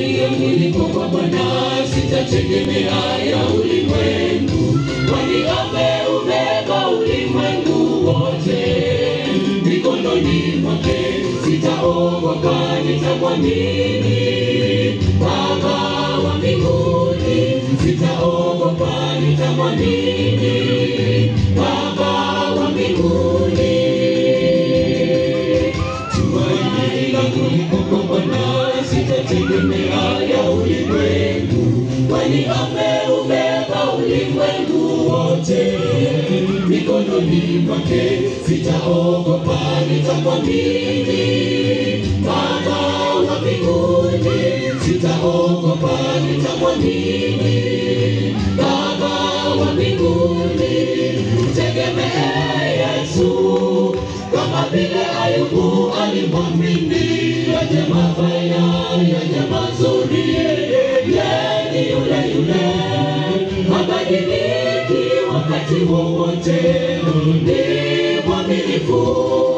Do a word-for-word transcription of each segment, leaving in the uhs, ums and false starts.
Nimetulia niliko kwa Bwana, sitategemea ya ulimwengu, kwani ameubeba ulimwengu wote mikononi mwake. Sitaogopa, nitamwamini Baba wa mbinguni. Sitaogopa, nitamwamini Baba wa mbinguni. Tumaini langu liko kwa Bwana, sitategemea ya ulimwengu, kwani ameubeba ulimwengu wote mikononi mwake. Sitaogopa, nitamwamini Baba wa mbinguni. Sitaogopa, nitamwamini Baba wa mbinguni. Tegemee Yesu kama vile Ayubu alimwamini. Yaje mabaya, yaje mazuri, yeye ni yule yule, habadiliki wakati wowote, ni mwaminifu.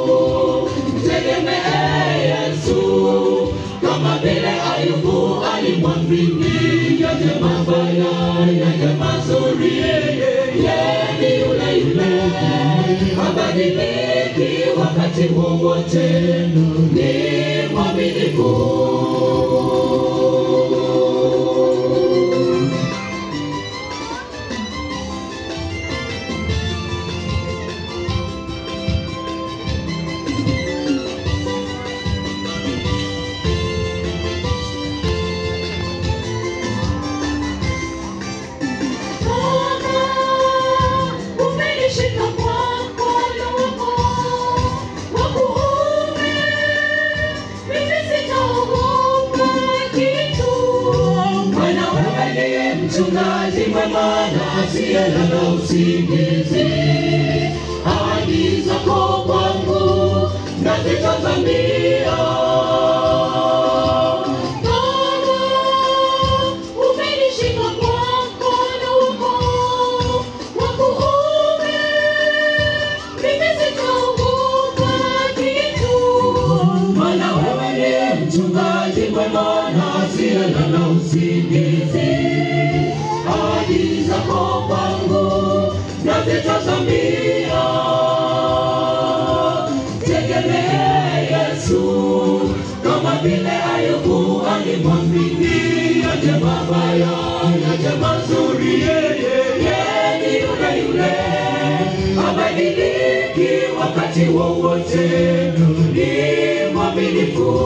Tegemee Yesu kama vile Ayubu alimwamini. Yaje mabaya, yaje mazuri, yeye ni yule yule, habadiliki wakati wowote, ni mwaminifu. Mchungaji mwema na asiyelala usingizi, ahadi zako kwangu nazitazamia. Baba, umenishika kwa mkono wako wa kuume, mimi sitaogopa kitu. Maana wewe ni mchungaji mwema na asiyelala usingizi, ahadi zako kwangu nazitazamia. Tegemee Yesu kama vile Ayubu alimwamini. Yaje mabaya, yaje mazuri, yeye ni yule yule, habadiliki wakati wowote, ni mwaminifu.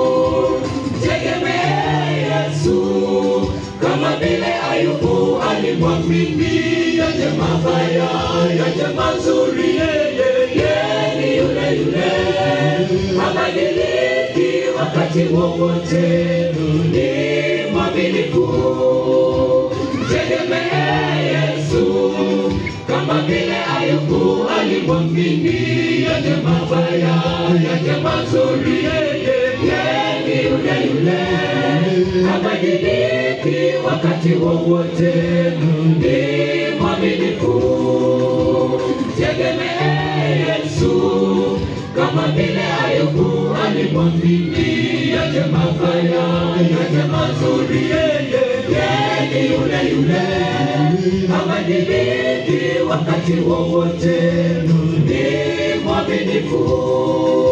Tegemee Yesu kama vile Ayubu alimwamini. Yaje mabaya, yaje mazuri, yeye ni yule yule, habadiliki wakati wowote, ni mwaminifu. Tegemee Yesu kama vile Ayubu alimwamini. Yaje mabaya, yaje mazuri, yeye ni yule yule, habadiliki wakati wowote, ni mwaminifu. Tegemee Yesu kama vile Ayubu alimwamini. Yaje mabaya, yaje mazuri, yeye ni yule yule, habadiliki wakati wowote, ni mwaminifu.